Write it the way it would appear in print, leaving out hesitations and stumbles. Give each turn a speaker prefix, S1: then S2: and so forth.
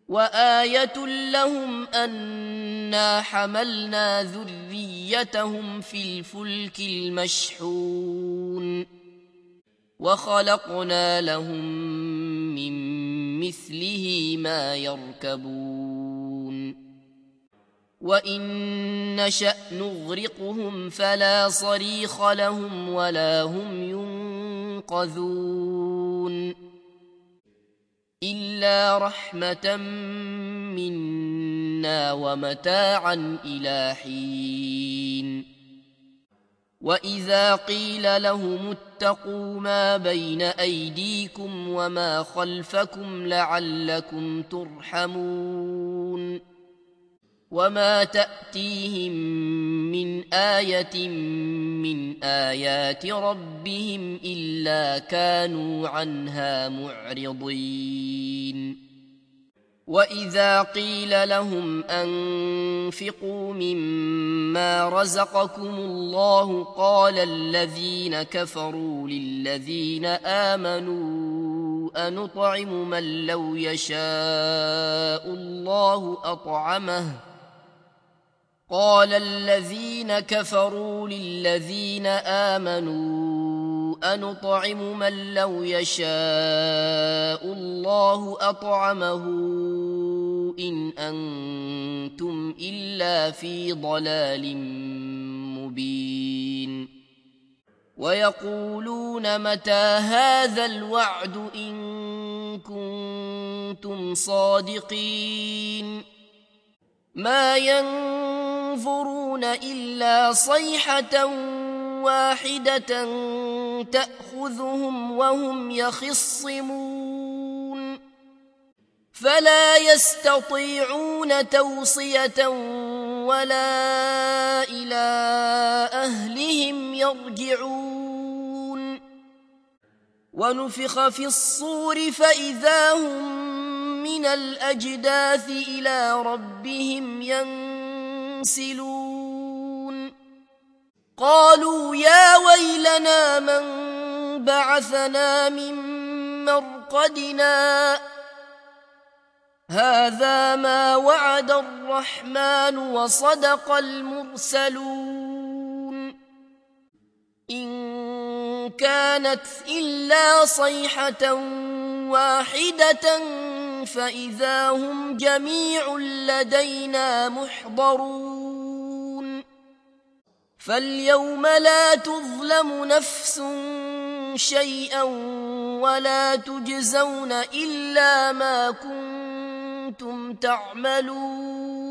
S1: وآية لهم أنا حملنا ذريتهم في الفلك المشحون وخلقنا لهم من مثله ما يركبون وإن نشأ نغرقهم فلا صريخ لهم ولا هم ينقذون إلا رحمة منا ومتاعا إلى حين وإذا قيل لهم اتقوا ما بين أيديكم وما خلفكم لعلكم ترحمون وما تأتيهم من آية من آيات ربهم إلا كانوا عنها معرضين وإذا قيل لهم أنفقوا مما رزقكم الله قال الذين كفروا للذين آمنوا أنطعم من لو يشاء الله أطعمه قال الذين كفروا للذين آمنوا أنطعم من لو يشاء الله أطعمه إن أنتم إلا في ضلال مبين ويقولون متى هذا الوعد إن كنتم صادقين ما ينظرون إلا صيحة واحدة تأخذهم وهم يخصمون فلا يستطيعون توصية ولا إلى أهلهم يرجعون ونفخ في الصور فإذا هم من الأجداث إلى ربهم ينسلون قالوا يا ويلنا من بعثنا من مرقدنا هذا ما وعد الرحمن وصدق المرسلون إن كانت إلا صيحة واحدة فإذا هم جميع لدينا محضرون فاليوم لا تظلم نفس شيئا ولا تجزون إلا ما كنتم تعملون